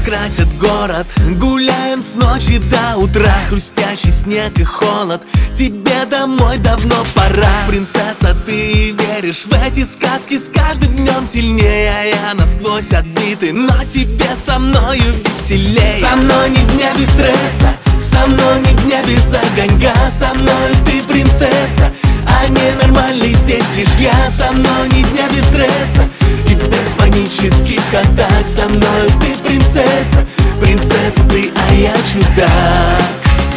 раскрасят город. Гуляем с ночи до утра, хрустящий снег и холод. Тебе домой давно пора. Принцесса, ты веришь в эти сказки, с каждым днем сильнее. А я насквозь отбитый, но тебе со мною веселей. Со мной ни дня без стресса, со мной ни дня без огонька. Со мной ты принцесса, а ненормальный здесь лишь я. Со мной ни дня без стресса и без панических атак. Со мной ты принцесса, принцесса ты, а я чудак.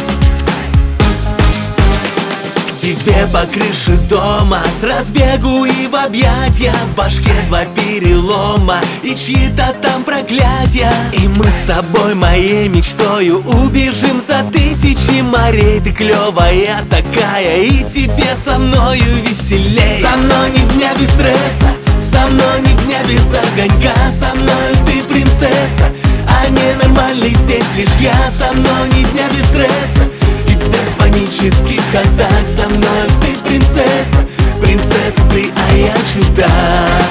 К тебе по крыше дома, с разбегу и в объятья. В башке 2 перелома и чьи-то там проклятия. И мы с тобой моей мечтою убежим за 1000 морей. Ты клевая такая, и тебе со мною веселей. Со мной ни дня без стресса, со мной ни дня без огонька. Со мной ты принцесса, а ненормальный здесь лишь я. Со мной ни дня без стресса и без панических атак. Со мной ты принцесса, принцесса ты, а я чудак.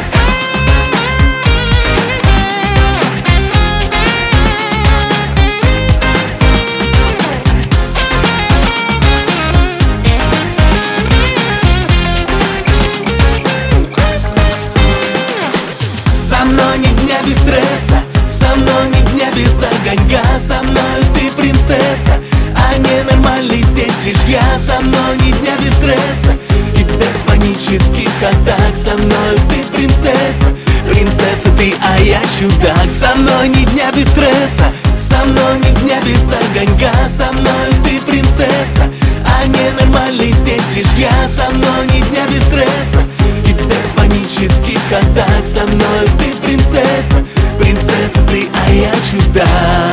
Со мной ни дня без стресса, со мной ни дня без огонька. Со мной ты принцесса, а ненормальный здесь лишь я. Со мной ни дня без стресса и без панических атак. Со мной ты принцесса, принцесса ты, а я чудак. Со мной ни дня без стресса, со мной ни дня без огонька. Со мной ты принцесса, а ненормальный здесь лишь я. Со мной ни дня без стресса и без панических атак. Со мной ты принцесса, принцесса ты, а я чудак.